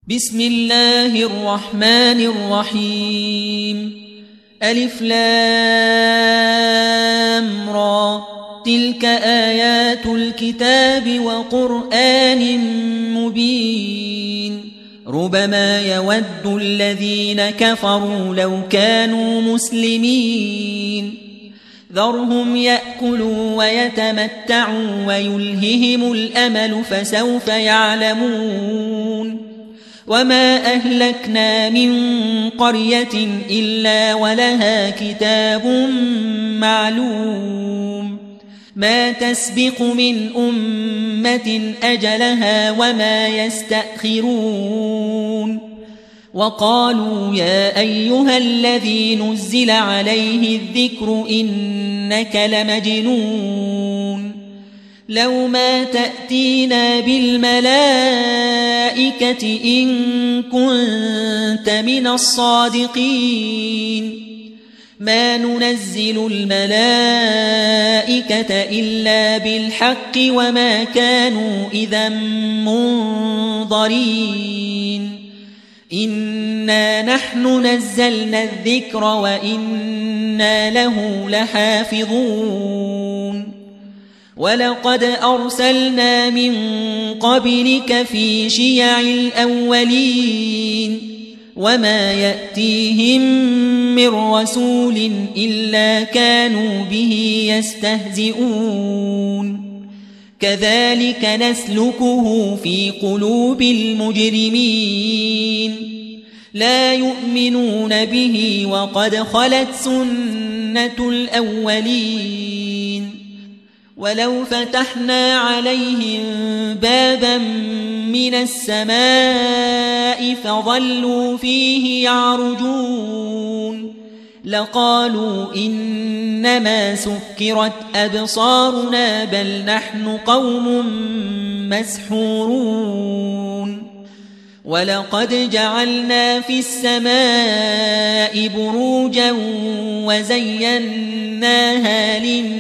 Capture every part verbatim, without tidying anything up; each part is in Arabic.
بسم الله الرحمن الرحيم. ألف لام را، تلك آيات الكتاب وقرآن مبين. ربما يود الذين كفروا لو كانوا مسلمين. ذرهم يأكلوا ويتمتعوا ويلههم الأمل فسوف يعلمون. وما أهلكنا من قرية إلا ولها كتاب معلوم. ما تسبق من أمة أجلها وما يستأخرون. وقالوا يا أيها الذي نزل عليه الذكر إنك لمجنون. لو ما تأتينا بالملائكة إن كنت من الصادقين. ما ننزل الملائكة إلا بالحق وما كانوا إذا منظرين. إنا نحن نزلنا الذكر وإنا له لحافظون. ولقد أرسلنا من قبلك في شيع الأولين. وما يأتيهم من رسول إلا كانوا به يستهزئون. كذلك نسلكه في قلوب المجرمين. لا يؤمنون به وقد خلت سنة الأولين. ولو فتحنا عليهم بابا من السماء فظلوا فيه يعرجون لقالوا إنما سكرت أبصارنا بل نحن قوم مسحورون. ولقد جعلنا في السماء بروجا وزيناها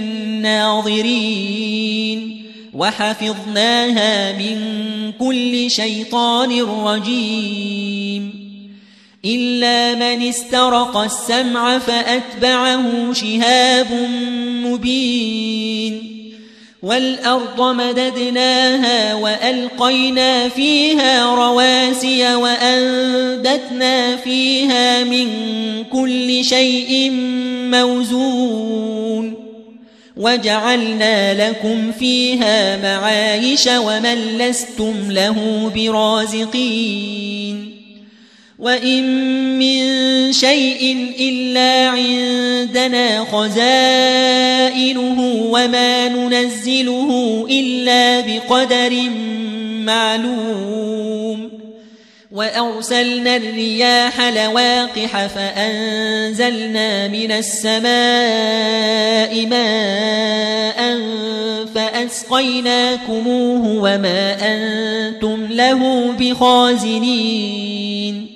للناظرين وحفظناها من كل شيطان رجيم. إلا من استرق السمع فأتبعه شهاب مبين. والأرض مددناها وألقينا فيها رواسي وأنبتنا فيها من كل شيء موزون. وجعلنا لكم فيها معايش ومن لستم له برازقين. وإن من شيء إلا عندنا خزائنه وما ننزله إلا بقدر معلوم. وأرسلنا الرياح لواقح فأنزلنا من السماء ماء فأسقيناكموه وما أنتم له بخازنين.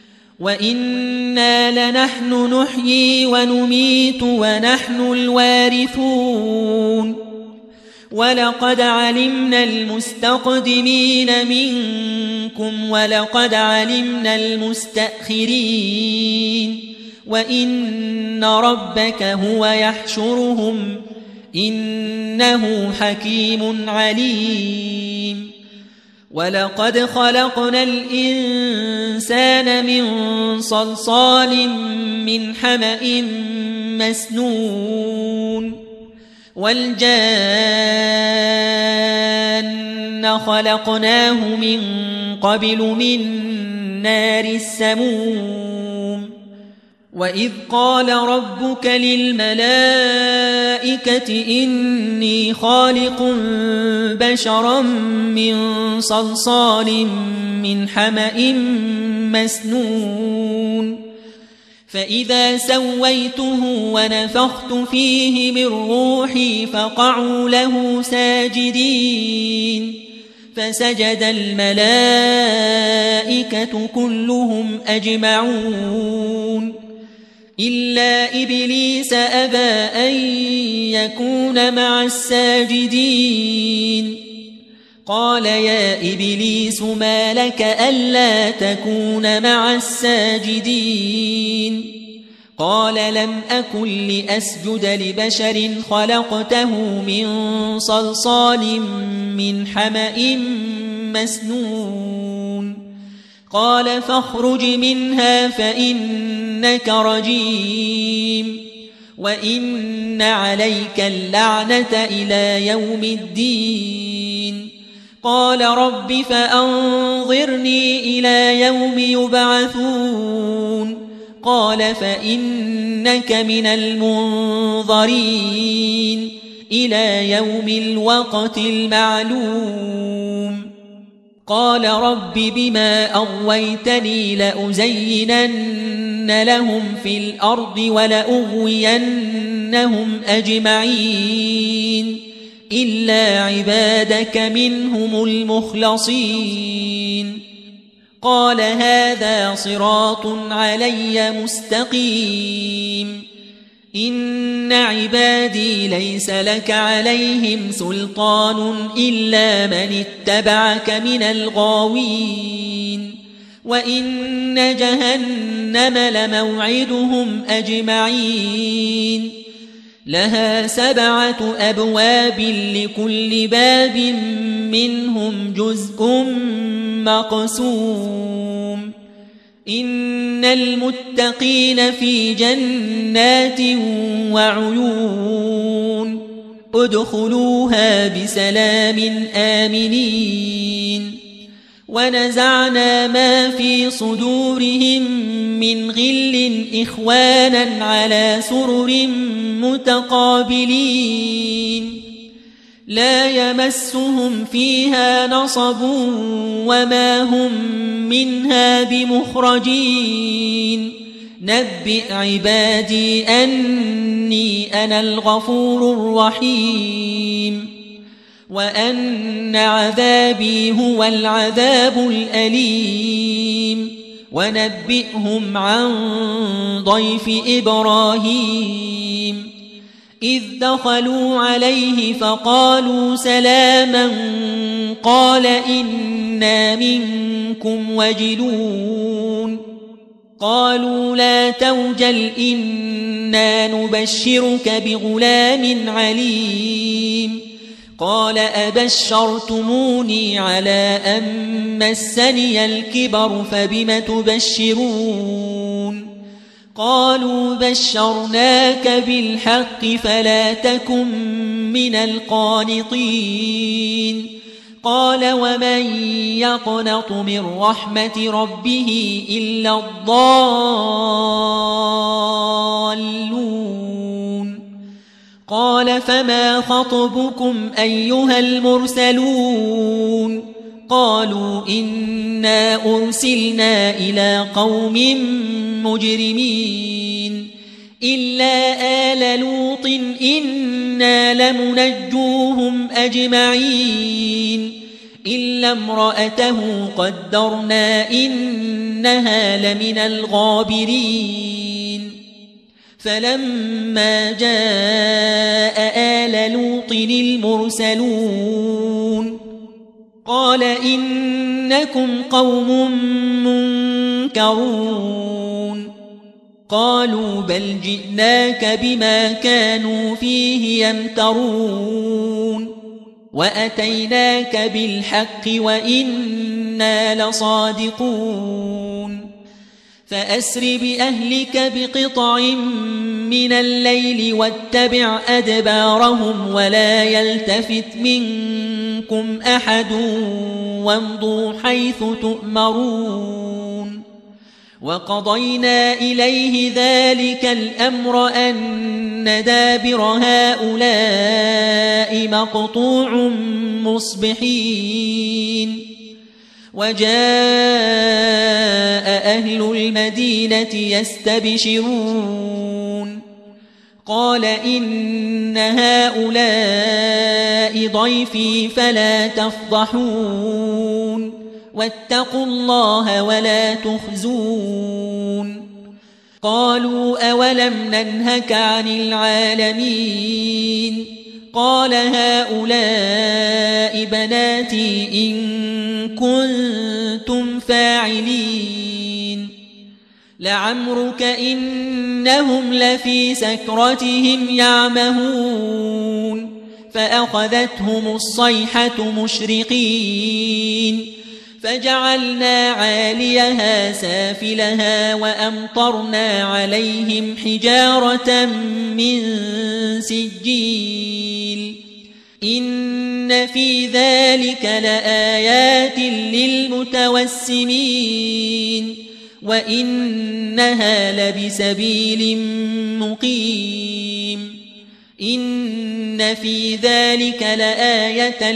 وإنا لنحن نحيي ونميت ونحن الوارثون. ولقد علمنا المستقدمين منكم ولقد علمنا المستأخرين. وإن ربك هو يحشرهم إنه حكيم عليم. ولقد خلقنا الإنسان من صلصال من حمأ مسنون. والجان خلقناه من قبل من نار السموم. وإذ قال ربك للملائكة إني خالق بشرا من صلصال من حمأ مسنون. فإذا سويته ونفخت فيه من روحي فقعوا له ساجدين. فسجد الملائكة كلهم أجمعون إلا إبليس أبى أن يكون مع الساجدين. قال يا إبليس ما لك ألا تكون مع الساجدين قال لم أكن لأسجد لبشر خلقته من صلصال من حمأ مسنون قال فاخرج منها فإنك رجيم وإن عليك اللعنة إلى يوم الدين قال رب فأنظرني إلى يوم يبعثون قال فإنك من المنظرين إلى يوم الوقت المعلوم قال رب بما أغويتني لأزينن لهم في الأرض ولأغوينهم أجمعين إلا عبادك منهم المخلصين قال هذا صراط علي مستقيم إن عبادي ليس لك عليهم سلطان إلا من اتبعك من الغاوين وإن جهنم لموعدهم أجمعين لها سبعة أبواب لكل باب منهم جزء مقسوم إن المتقين في جنات وعيون ادخلوها بسلام آمنين ونزعنا ما في صدورهم من غل إخوانا على سرر متقابلين لا يمسهم فيها نصب وما هم منها بمخرجين نبئ عبادي أني أنا الغفور الرحيم وأن عذابي هو العذاب الأليم ونبئهم عن ضيف إبراهيم إذ دخلوا عليه فقالوا سلاما قال إنا منكم وجلون قالوا لا توجل إنا نبشرك بغلام عليم قال أبشرتموني على أن مسني الكبر فبم تبشرون قالوا بشرناك بالحق فلا تكن من القانطين قال ومن يقنط من رحمة ربه إلا الضالون قال فما خطبكم أيها المرسلون قالوا إنا أرسلنا إلى قوم مجرمين إلا آل لوط إنا لمنجوهم أجمعين إلا امرأته قدرنا إنها لمن الغابرين فلما جاء آل لوط المرسلون قال إنكم قوم منكرون قالوا بل جئناك بما كانوا فيه يمترون وأتيناك بالحق وإنا لصادقون فأسر بأهلك بقطع من الليل واتبع أدبارهم ولا يلتفت منكم أحد وامضوا حيث تؤمرون وقضينا إليه ذلك الأمر أن دابر هؤلاء مقطوع مصبحين وجاء أهل المدينة يستبشرون قال إن هؤلاء ضيفي فلا تفضحون واتقوا الله ولا تخزون قالوا أولم ننهك عن العالمين قال هؤلاء بناتي إن كنتم فاعلين لعمرك إنهم لفي سكرتهم يعمهون فأخذتهم الصيحة مشرقين فجعلنا عاليها سافلها وأمطرنا عليهم حجارة من سجيل إن في ذلك لآيات للمتوسمين وإنها لبسبيل مقيم إن في ذلك لآية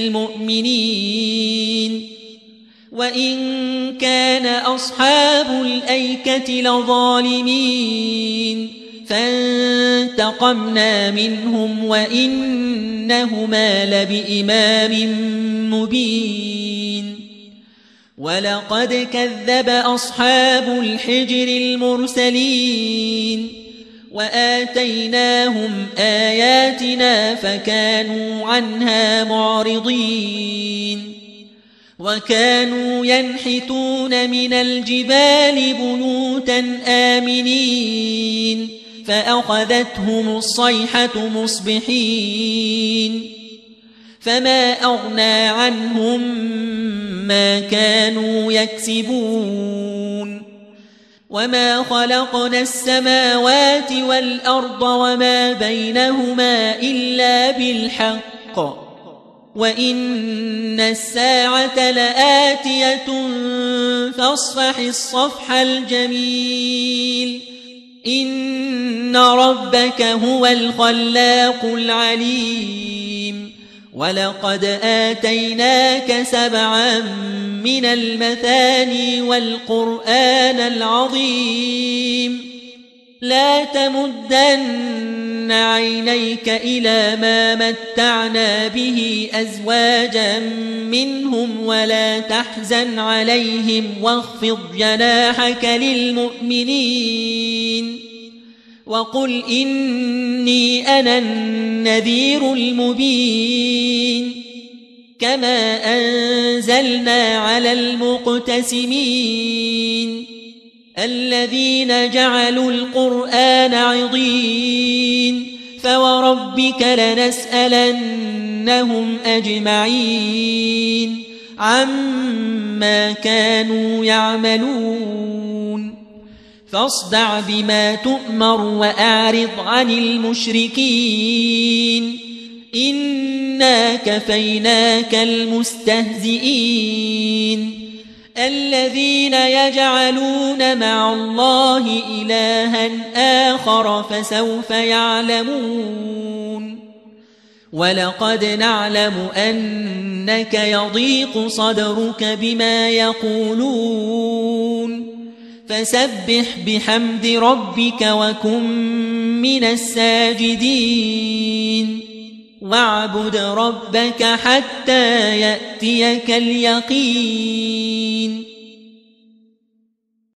للمؤمنين وإن كان أصحاب الأيكة لظالمين فانتقمنا منهم وإنهما لبإمام مبين ولقد كذب أصحاب الحجر المرسلين وآتيناهم آياتنا فكانوا عنها معرضين وكانوا ينحتون من الجبال بيوتا آمنين فأخذتهم الصيحة مصبحين فما أغنى عنهم ما كانوا يكسبون وما خلقنا السماوات والأرض وما بينهما إلا بالحق وإن الساعة لآتية فاصفح الصفح الجميل إن ربك هو الخلاق العليم ولقد آتيناك سبعا من المثاني والقرآن العظيم لا تمدن عينيك إلى ما متعنا به أزواجا منهم ولا تحزن عليهم واخفض جناحك للمؤمنين وقل إني أنا النذير المبين كما أنزلنا على المقتسمين الذين جعلوا القرآن عضين فوربك لنسألنهم أجمعين عما كانوا يعملون فاصدع بما تؤمر وأعرض عن المشركين إنا كفيناك المستهزئين الذين يجعلون مع الله إلها آخر فسوف يعلمون ولقد نعلم أنك يضيق صدرك بما يقولون فسبح بحمد ربك وكن من الساجدين واعبد ربك حتى يأتيك اليقين